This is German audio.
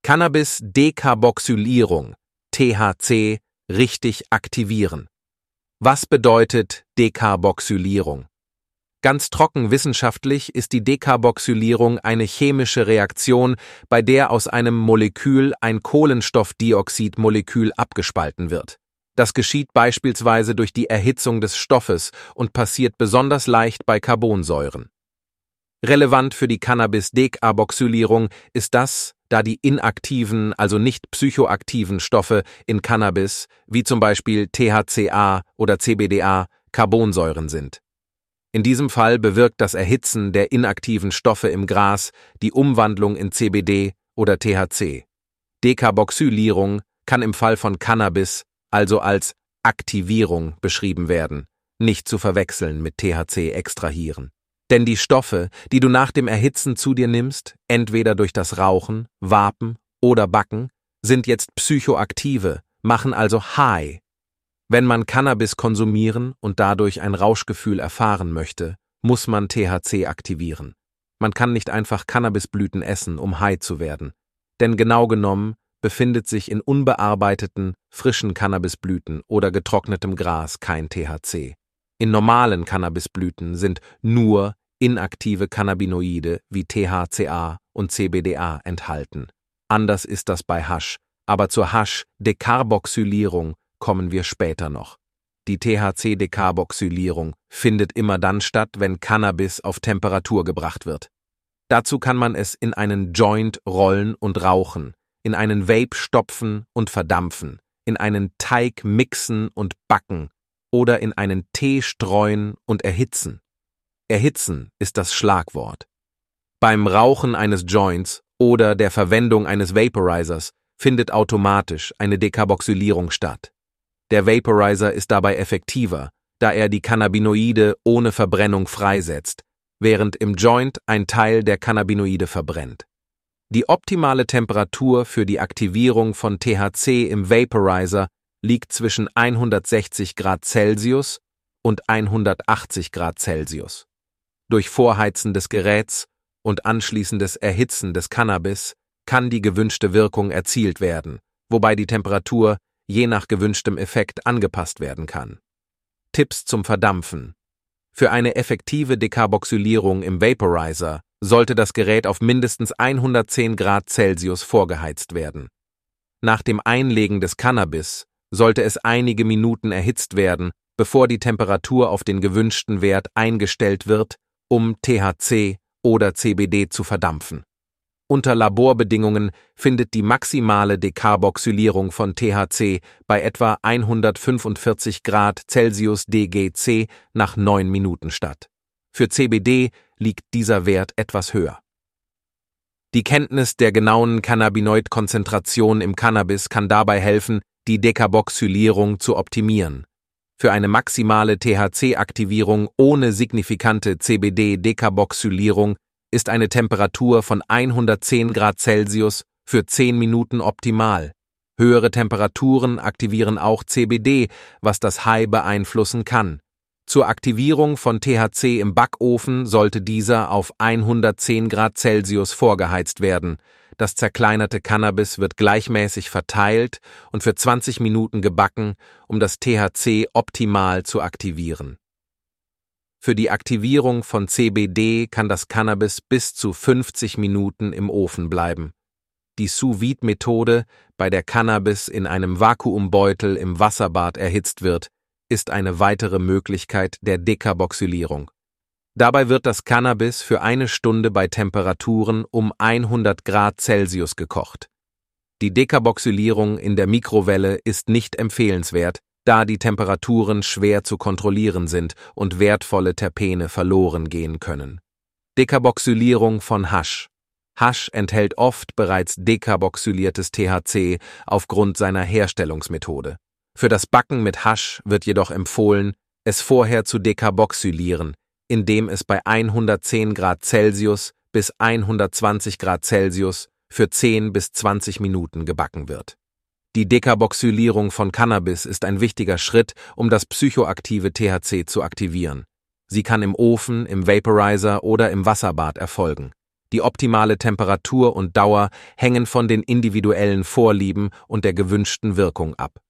Cannabis-Dekarboxylierung, THC, richtig aktivieren. Was bedeutet Dekarboxylierung? Ganz trocken wissenschaftlich ist die Dekarboxylierung eine chemische Reaktion, bei der aus einem Molekül ein Kohlenstoffdioxidmolekül abgespalten wird. Das geschieht beispielsweise durch die Erhitzung des Stoffes und passiert besonders leicht bei Carbonsäuren. Relevant für die Cannabis-Dekarboxylierung ist das, da die inaktiven, also nicht psychoaktiven Stoffe in Cannabis, wie zum Beispiel THCA oder CBDA, Carbonsäuren sind. In diesem Fall bewirkt das Erhitzen der inaktiven Stoffe im Gras die Umwandlung in CBD oder THC. Dekarboxylierung kann im Fall von Cannabis also als Aktivierung beschrieben werden, nicht zu verwechseln mit THC-Extrahieren. Denn die Stoffe, die du nach dem Erhitzen zu dir nimmst, entweder durch das Rauchen, Vapen oder Backen, sind jetzt psychoaktive, machen also High. Wenn man Cannabis konsumieren und dadurch ein Rauschgefühl erfahren möchte, muss man THC aktivieren. Man kann nicht einfach Cannabisblüten essen, um high zu werden. Denn genau genommen befindet sich in unbearbeiteten, frischen Cannabisblüten oder getrocknetem Gras kein THC. In normalen Cannabisblüten sind nur inaktive Cannabinoide wie THCA und CBDA enthalten. Anders ist das bei Hasch, aber zur Hasch-Dekarboxylierung kommen wir später noch. Die THC-Dekarboxylierung findet immer dann statt, wenn Cannabis auf Temperatur gebracht wird. Dazu kann man es in einen Joint rollen und rauchen, in einen Vape stopfen und verdampfen, in einen Teig mixen und backen oder in einen Tee streuen und erhitzen. Erhitzen ist das Schlagwort. Beim Rauchen eines Joints oder der Verwendung eines Vaporizers findet automatisch eine Dekarboxylierung statt. Der Vaporizer ist dabei effektiver, da er die Cannabinoide ohne Verbrennung freisetzt, während im Joint ein Teil der Cannabinoide verbrennt. Die optimale Temperatur für die Aktivierung von THC im Vaporizer liegt zwischen 160 Grad Celsius und 180 Grad Celsius. Durch Vorheizen des Geräts und anschließendes Erhitzen des Cannabis kann die gewünschte Wirkung erzielt werden, wobei die Temperatur je nach gewünschtem Effekt angepasst werden kann. Tipps zum Verdampfen. Für eine effektive Dekarboxylierung im Vaporizer sollte das Gerät auf mindestens 110 Grad Celsius vorgeheizt werden. Nach dem Einlegen des Cannabis sollte es einige Minuten erhitzt werden, bevor die Temperatur auf den gewünschten Wert eingestellt wird, um THC oder CBD zu verdampfen. Unter Laborbedingungen findet die maximale Dekarboxylierung von THC bei etwa 145 Grad Celsius DGC nach 9 Minuten statt. Für CBD liegt dieser Wert etwas höher. Die Kenntnis der genauen Cannabinoid-Konzentration im Cannabis kann dabei helfen, die Dekarboxylierung zu optimieren. Für eine maximale THC-Aktivierung ohne signifikante CBD-Dekarboxylierung ist eine Temperatur von 110 Grad Celsius für 10 Minuten optimal. Höhere Temperaturen aktivieren auch CBD, was das High beeinflussen kann. Zur Aktivierung von THC im Backofen sollte dieser auf 110 Grad Celsius vorgeheizt werden. Das zerkleinerte Cannabis wird gleichmäßig verteilt und für 20 Minuten gebacken, um das THC optimal zu aktivieren. Für die Aktivierung von CBD kann das Cannabis bis zu 50 Minuten im Ofen bleiben. Die Sous-Vide-Methode, bei der Cannabis in einem Vakuumbeutel im Wasserbad erhitzt wird, ist eine weitere Möglichkeit der Dekarboxylierung. Dabei wird das Cannabis für 1 Stunde bei Temperaturen um 100 Grad Celsius gekocht. Die Dekarboxylierung in der Mikrowelle ist nicht empfehlenswert, da die Temperaturen schwer zu kontrollieren sind und wertvolle Terpene verloren gehen können. Dekarboxylierung von Hasch. Hasch enthält oft bereits dekarboxyliertes THC aufgrund seiner Herstellungsmethode. Für das Backen mit Hasch wird jedoch empfohlen, es vorher zu dekarboxylieren, indem es bei 110 Grad Celsius bis 120 Grad Celsius für 10 bis 20 Minuten gebacken wird. Die Dekarboxylierung von Cannabis ist ein wichtiger Schritt, um das psychoaktive THC zu aktivieren. Sie kann im Ofen, im Vaporizer oder im Wasserbad erfolgen. Die optimale Temperatur und Dauer hängen von den individuellen Vorlieben und der gewünschten Wirkung ab.